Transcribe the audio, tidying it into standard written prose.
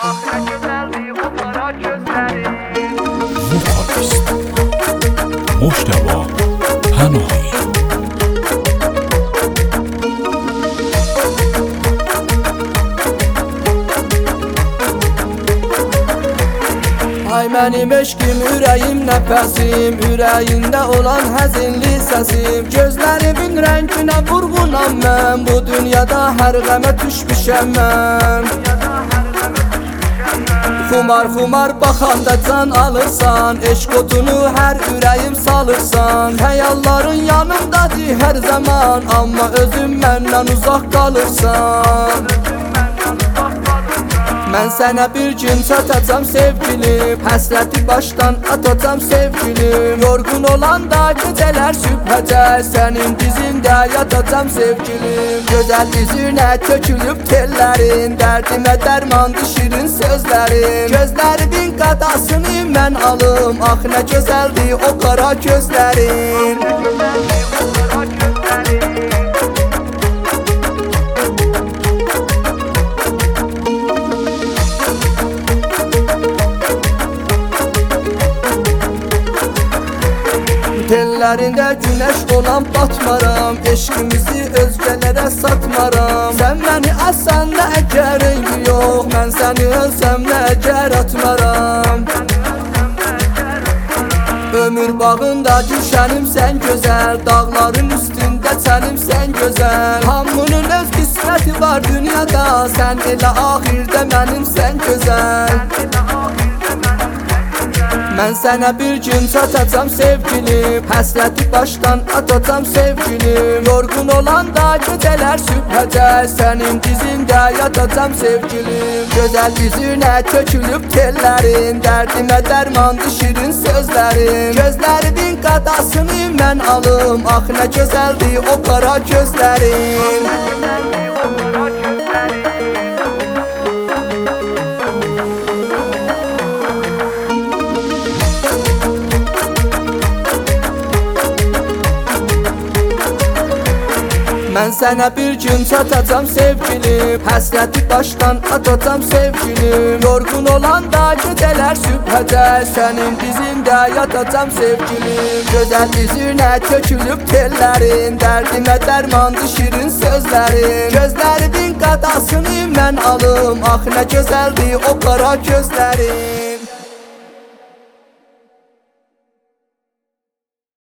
Ah ne güzeldi o kara gözlerin. Vokalist Mujtaba Panohi. Ay mənim eşkim, ürəyim nəfəsim, ürəyində olan həzinli səsim. Gözlərimin rənginə vurğunam mən, bu dünyada hər qəmə düşmüşəm mən. Xumar xumar baxanda can alırsan, eşq odunu hər ürəyim salırsan. Xəyalların yanımdadır hər zaman, amma özüm məndən uzaq qalırsan. Mən sənə bir gün çatacam sevgilim, həsrəti başdan atacam sevgilim. Yorgun olanda gecələr sübhəcər, sənin dizində yatacam sevgilim. Gözəl üzünə tökülüb tellərin, dərdimə dərmandı şirin sözlərin. Gözlərimin qadasını mən alım, ah nə gözəldi o qara gözlərin. Tellərində günəş olan batmaram, eşqimizi özgələrə satmaram. Sən məni asan da əgərin yox, mən səni ölsəm də əgər atmaram. Ömür bağında düşənim sən gözəl, dağların üstündə çənim sən gözəl. Hamının öz qisməti var dünyada, sən elə axirdə mənim sən gözəl. Mən sənə bir gün çatacam sevgilim, həsrəti başdan atacam sevgilim. Yorgun olanda gecələr sübhəcər, sənin dizində yatacam sevgilim. Gözəl üzünə tökülüb tellərin, dərdimə dərmandı şirin sözlərin. Gözlərimin qadasını mən alım, ah nə gözəldi o qara gözlərin. Mən sənə bir gün çatacam sevgilim, həsrəti başdan atacam sevgilim. Yorgun olanda gecələr sübhəcər, sənin dizində yatacam sevgilim. Gözəl üzünə tökülüb tellərin, dərdimə dərmandı şirin sözlərin. Gözlərimin qadasını mən alım, ah nə gözəldi o qara gözlərin.